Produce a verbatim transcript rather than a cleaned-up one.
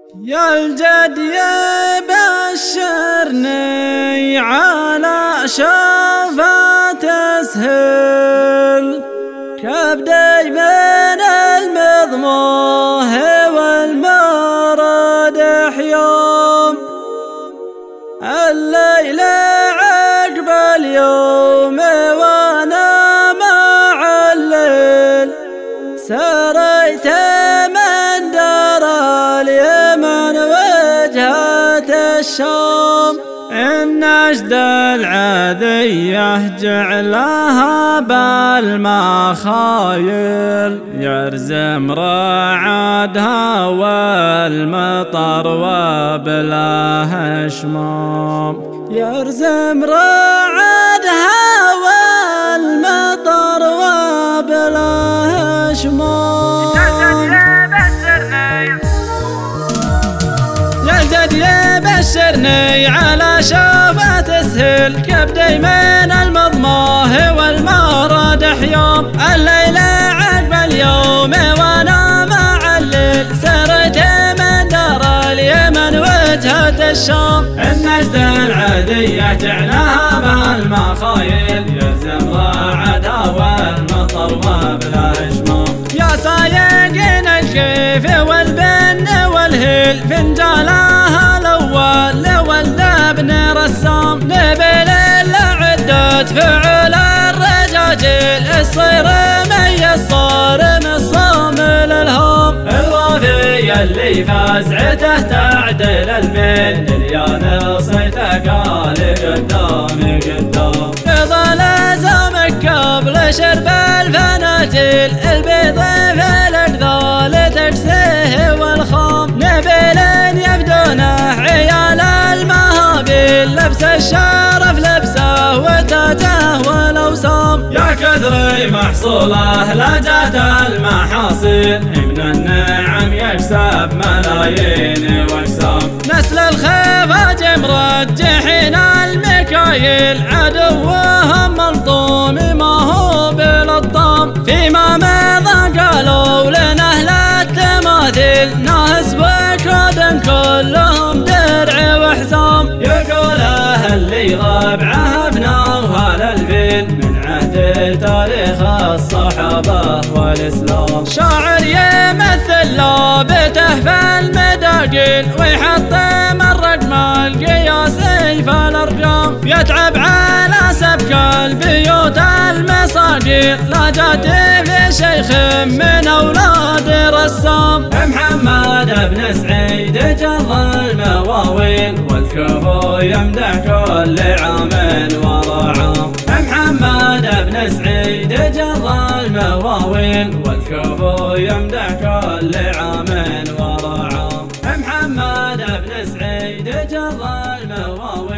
يا الجد يا بشرني على شفاة تسهل كبدي من المضموه والمرد حيوم الليل عقب اليوم وانا مع الليل سريت من دار اليمن وجهة الشام إن أجد العذية جعلها بالمخايل يرزم رعدها والمطر وبلا هشمام يرزم رعدها والمطر وبلا هشمام بشرني على شفاة تسهل كبدي من المضماه والمرد حيوم الليل عقب اليوم وانا مع الليل سرت من دار اليمن وجهة الشام إن أجد العذية جعلها بالمخايل يلزم رعدها والمطر وبلا هشمام يا سايقين الكيف والبن والهيل فنجالها الأول لولد ابن رسام نبيل لعدة فعل الرجاجيل الصير ميز صار نصام للهام الرافي اللي فزعته تعدل الميل اليان صيته قال قدامي قدام يظل زمك قبل شرب الفناجيل البيض في الأكذال تكسيه والخام نبيل يبدونه عيال المهابيل لبس الشرف لبسه وتاجه والأوسام يا كثر محصوله لجت المحاصيل من النعم يكسب ملايين واجسام نسل الخفاج مرجحين المكاييل عدوهم ملطوم ما هو بالطام فيما مضى قالوا لنا اهل التماثيل ناس بكود كلهم درع وحزام يقوله اللي ربعه ابناه الفيل من عهد تاريخ الصحابه والاسلام شاعر يمثل لابته في المداقيل ويحطم الرقم القياسي في الارقام يتعب على سبك البيوت المصاقيل لا جد في شيخ من اولاد رسام محمد بن سعيد جر المواويل والكفو يمدح كل عام ورا عام محمد بن سعيد جر المواويل والكفو يمدح كل عام ورا عام محمد بن سعيد جر المواويل